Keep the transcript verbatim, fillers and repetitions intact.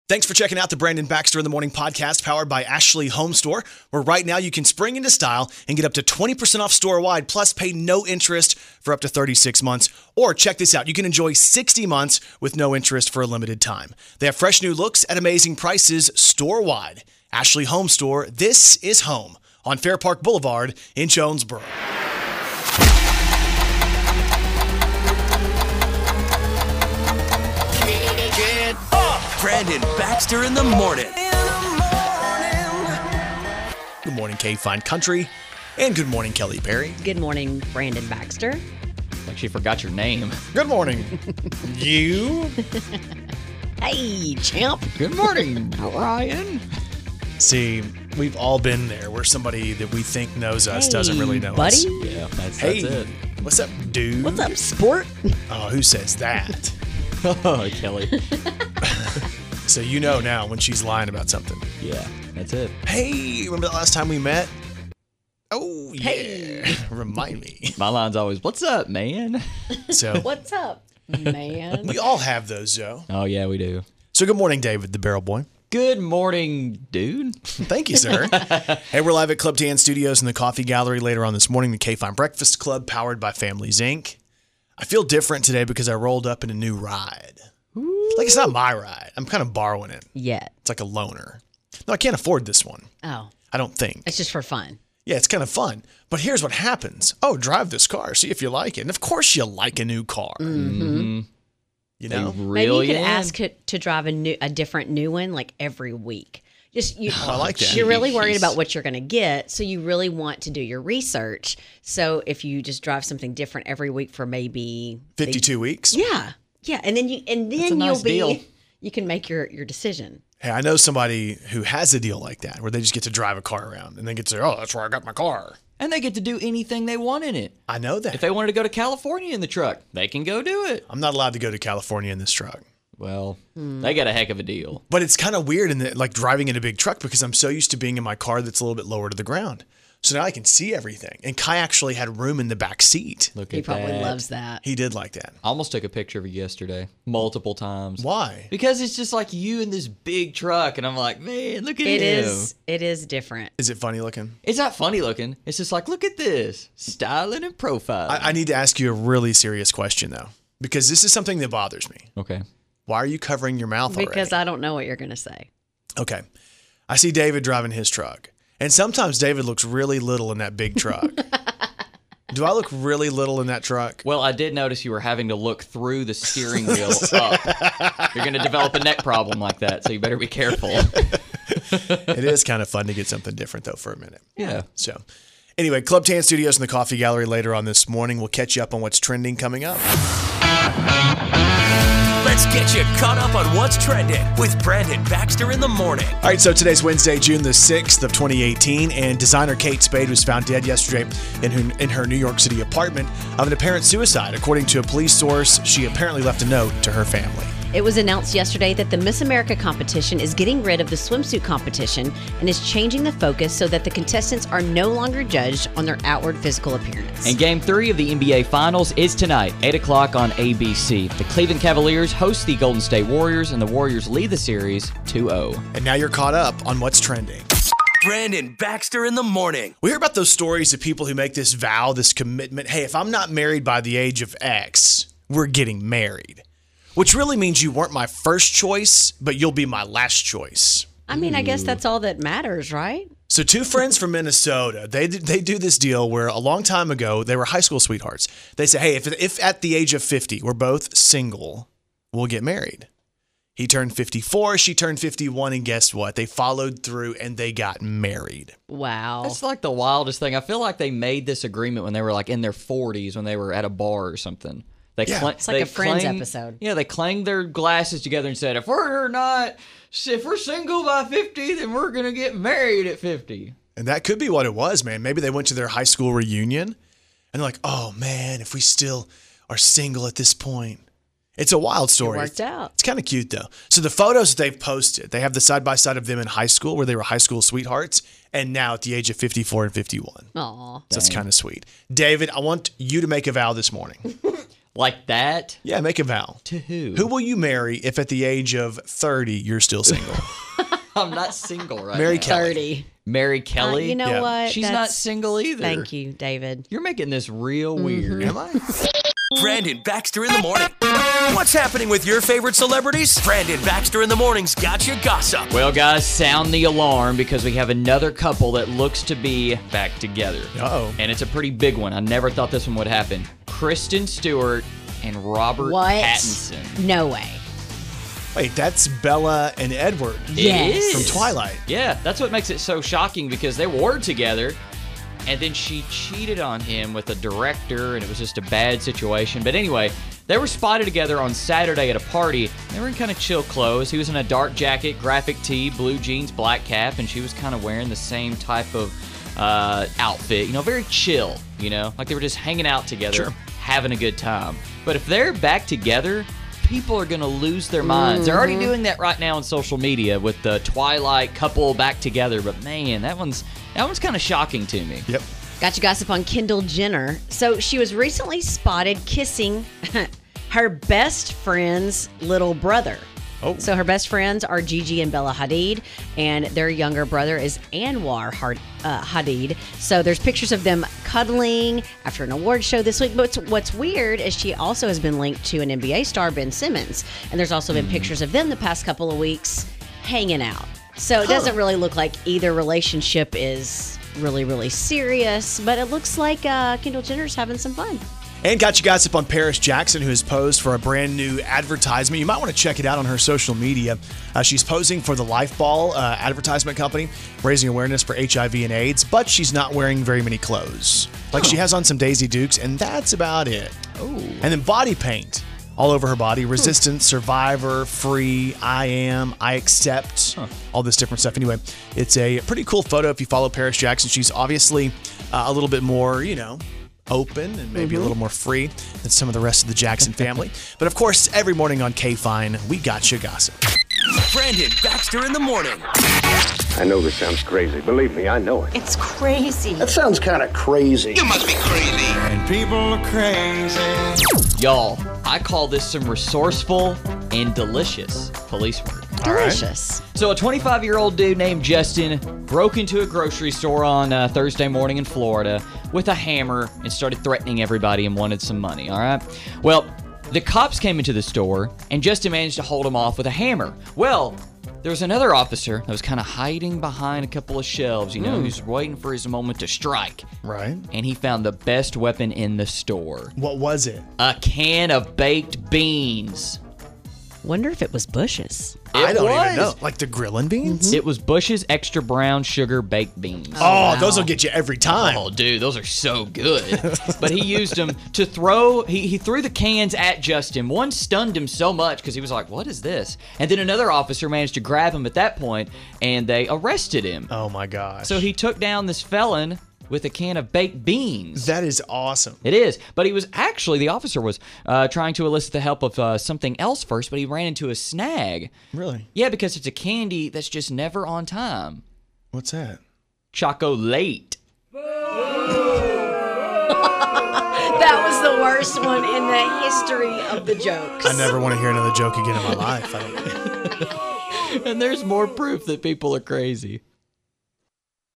Thanks for checking out the Brandon Baxter in the Morning podcast powered by Ashley Home Store, where right now you can spring into style and get up to twenty percent off store-wide, plus pay no interest for up to thirty-six months. Or check this out, you can enjoy sixty months with no interest for a limited time. They have fresh new looks at amazing prices store-wide. Ashley Home Store, this is home on Fair Park Boulevard in Jonesboro. Brandon Baxter in the morning. Good morning, K Fine Country, and good morning, Kelly Perry. Good morning, Brandon Baxter. Like she forgot your name. Good morning, you. Hey, champ. Good morning, Ryan. See, we've all been there where somebody that we think knows us Hey, doesn't really know buddy. us. Yeah, that's, Hey, that's it. what's up, dude? What's up, sport? Oh, who says that? Oh, Kelly. So you know now when she's lying about something. Yeah, that's it. Hey, remember the last time we met? Oh, yeah. Hey. Remind me. My line's always, what's up, man? So What's up, man? we all have those, Joe. Oh, yeah, we do. So good morning, David, the Barrel Boy. Good morning, dude. Thank you, sir. Hey, we're live at Club Tan Studios in the Coffee Gallery later on this morning. The K-Fine Breakfast Club, powered by Families, Incorporated. I feel different today because I rolled up in a new ride. Ooh. Like, it's not my ride. I'm kind of borrowing it. Yet. It's like a loaner. No, I can't afford this one. Oh, I don't think. it's just for fun. Yeah, it's kind of fun. But here's what happens. Oh, drive this car. See if you like it. And of course you like a new car. Mm-hmm. You know? They Maybe reel you could in. ask it to drive a new, a different new one like every week. Just you. I like that. You're really Jeez. worried about what you're going to get, so you really want to do your research. So if you just drive something different every week for maybe fifty-two weeks. yeah, yeah, and then you and That's a then nice you'll be deal. you can make your your decision. Hey, I know somebody who has a deal like that where they just get to drive a car around and they get to say, oh, that's where I got my car. And they get to do anything they want in it. I know that. If they wanted to go to California in the truck, they can go do it. I'm not allowed to go to California in this truck. Well, they got a heck of a deal. But it's kind of weird in the, like driving in a big truck because I'm so used to being in my car that's a little bit lower to the ground. So now I can see everything. And Kai actually had room in the back seat. Look He at probably that. loves that. He did like that. I almost took a picture of you yesterday, multiple times. Why? Because it's just like you in this big truck, and I'm like, man, look at It him. is. It is different. Is it funny looking? It's not funny looking. It's just like, look at this. Styling and profiling. I, I need to ask you a really serious question, though, because this is something that bothers me. okay. Why are you covering your mouth already? Because I don't know what you're going to say. Okay. I see David driving his truck. And sometimes David looks really little in that big truck. Do I look really little in that truck? Well, I did notice you were having to look through the steering wheel up. You're going to develop a neck problem like that, so you better be careful. It is kind of fun to get something different, though, for a minute. Yeah. So, anyway, Club Tan Studios in the Coffee Gallery later on this morning. We'll catch you up on what's trending coming up. Let's get you caught up on what's trending with Brandon Baxter in the morning. All right, so today's Wednesday, June the sixth of twenty eighteen, and designer Kate Spade was found dead yesterday in her, in her New York City apartment of an apparent suicide. According to a police source, she apparently left a note to her family. It was announced yesterday that the Miss America competition is getting rid of the swimsuit competition and is changing the focus so that the contestants are no longer judged on their outward physical appearance. And Game three of the N B A Finals is tonight, eight o'clock on A B C. The Cleveland Cavaliers host the Golden State Warriors, and the Warriors lead the series two oh. And now you're caught up on what's trending. Brandon Baxter in the morning. We hear about those stories of people who make this vow, this commitment. Hey, if I'm not married by the age of X, we're getting married. Which really means you weren't my first choice, but you'll be my last choice. I mean, I guess that's all that matters, right? So two friends from Minnesota, they they do this deal where a long time ago, they were high school sweethearts. They say, hey, if, if at the age of fifty, we're both single, we'll get married. He turned fifty-four, she turned fifty-one, and guess what? They followed through and they got married. Wow. That's like the wildest thing. I feel like they made this agreement when they were like in their forties, when they were at a bar or something. They Yeah. clang- It's like they a Friends clanged- episode. Yeah, they clanged their glasses together and said, if we're not, if we're single by fifty, then we're going to get married at fifty. And that could be what it was, man. Maybe they went to their high school reunion and they're like, oh, man, if we still are single at this point. It's a wild story. It worked out. It's kind of cute, though. So the photos that they've posted, they have the side-by-side of them in high school where they were high school sweethearts and now at the age of fifty-four and fifty-one. Aw. So that's kind of sweet. David, I want you to make a vow this morning. Like that? Yeah, make a vow. To who? Who will you marry if at the age of thirty you're still single? I'm not single right Mary now. Kelly. thirty. Mary Uh, Kelly? you know Yeah. what? She's That's- not single either. Thank you, David. You're making this real weird. Am I? Brandon Baxter in the morning. What's happening with your favorite celebrities? Brandon Baxter in the morning's got you gossip. Well, guys, sound the alarm because we have another couple that looks to be back together. Uh-oh. And it's a pretty big one. I never thought this one would happen. Kristen Stewart and Robert What? Pattinson. No way. Wait, that's Bella and Edward Yes. from Twilight. Yeah, that's what makes it so shocking because they were together and then she cheated on him with a director and it was just a bad situation. But anyway, they were spotted together on Saturday at a party. They were in kind of chill clothes. He was in a dark jacket, graphic tee, blue jeans, black cap, and she was kind of wearing the same type of uh, outfit. You know, very chill, you know, like they were just hanging out together, Sure. having a good time. But if they're back together, people are going to lose their minds. They're already doing that right now on social media with the Twilight couple back together. But man, that one's that one's kind of shocking to me. Yep. Got you gossip on Kendall Jenner. So she was recently spotted kissing her best friend's little brother. Oh. So her best friends are Gigi and Bella Hadid, and their younger brother is Anwar Had- uh, Hadid. So there's pictures of them cuddling after an award show this week. But what's, what's weird is she also has been linked to an N B A star, Ben Simmons. And there's also been pictures of them the past couple of weeks hanging out. So it doesn't really look like either relationship is really, really serious, but it looks like uh, Kendall Jenner's having some fun. And got you gossip on Paris Jackson, who has posed for a brand new advertisement. You might want to check it out on her social media. Uh, she's posing for the Lifeball uh, advertisement company, raising awareness for H I V and AIDS, but she's not wearing very many clothes. Like she has on some Daisy Dukes, and that's about it. Oh. And then body paint all over her body. Resistance, Survivor, Free, I Am, I Accept, all this different stuff. Anyway, it's a pretty cool photo if you follow Paris Jackson. She's obviously uh, a little bit more, you know, open and maybe a little more free than some of the rest of the Jackson family. But of course, every morning on K-Fine, we got you gossip. Brandon Baxter in the morning. I know this sounds crazy. Believe me, I know it. It's crazy. That sounds kind of crazy. You must be crazy. And people are crazy. Y'all, I call this some resourceful and delicious police work. Delicious. So a twenty-five-year-old dude named Justin broke into a grocery store on uh, Thursday morning in Florida with a hammer and started threatening everybody and wanted some money, all right? Well, the cops came into the store, and Justin managed to hold him off with a hammer. Well, there was another officer that was kind of hiding behind a couple of shelves, you know, who's waiting for his moment to strike. Right. And he found the best weapon in the store. What was it? A can of baked beans. Wonder if it was Bush's. I It don't was. even know. Like the grilling beans? It was Bush's Extra Brown Sugar Baked Beans. Oh, wow. those will get you every time. Oh, dude, those are so good. But he used them to throw, he, he threw the cans at Justin. One stunned him so much because he was like, what is this? And then another officer managed to grab him at that point, and they arrested him. Oh my gosh. So he took down this felon with a can of baked beans. That is awesome. It is. But he was actually, the officer was uh, trying to elicit the help of uh, something else first, but he ran into a snag. Really? Yeah, because it's a candy that's just never on time. What's that? Chocolate. That was the worst one in the history of the jokes. I never want to hear another joke again in my life. I don't And there's more proof that people are crazy.